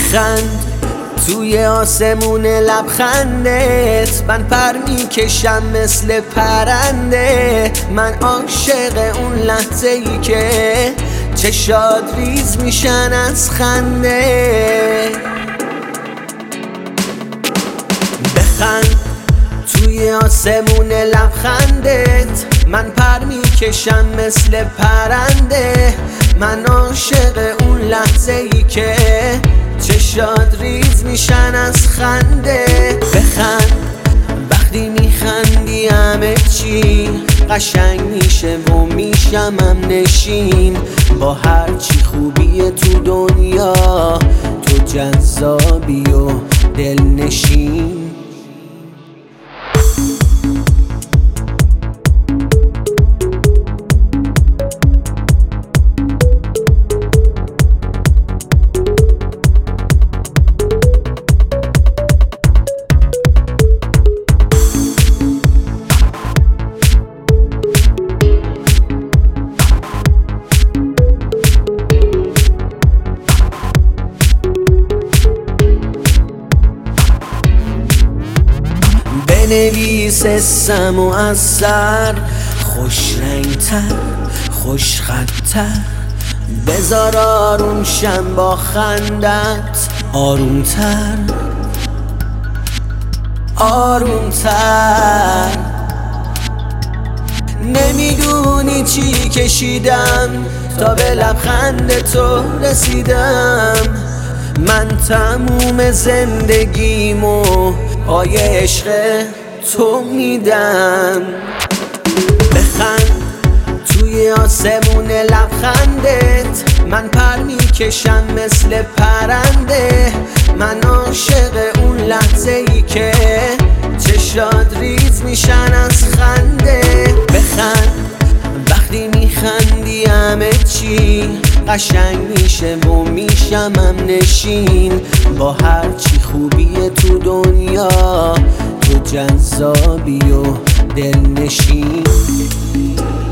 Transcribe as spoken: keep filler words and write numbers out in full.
بخند توی آسمون لبخندت، من پر میکشم مثل پرنده. من عاشق اون لحظه ای که چشات ریز میشن از خنده. بخند توی آسمون لبخندت، من پر میکشم مثل پرنده. من عاشق اون لحظه ای که چشات ریز میشن از خنده. بخند وقتی میخندی همه چی قشنگ میشه و میشمم نشین. با هرچی خوبیه تو دنیا تو جذابی و دلنشین. بنویس اسم و از سر، خوش رنگتر خوش خطتر. بذار آروم شم با خندت، آرومتر آرومتر. نمیدونی چی کشیدم تا به لبخند تو رسیدم. من تموم زندگیمو پای عشق تو میدم. بخند توی آسمون لبخندت، من پر میکشم مثل پرنده. من عاشق اون لحظه ای که چشات ریز میشن از خنده. بخند وقتی میخندی همه چی قشنگ میشه و میشمم نشین. با هرچی خوبیه تو دنیا تو جذابی و دلنشین.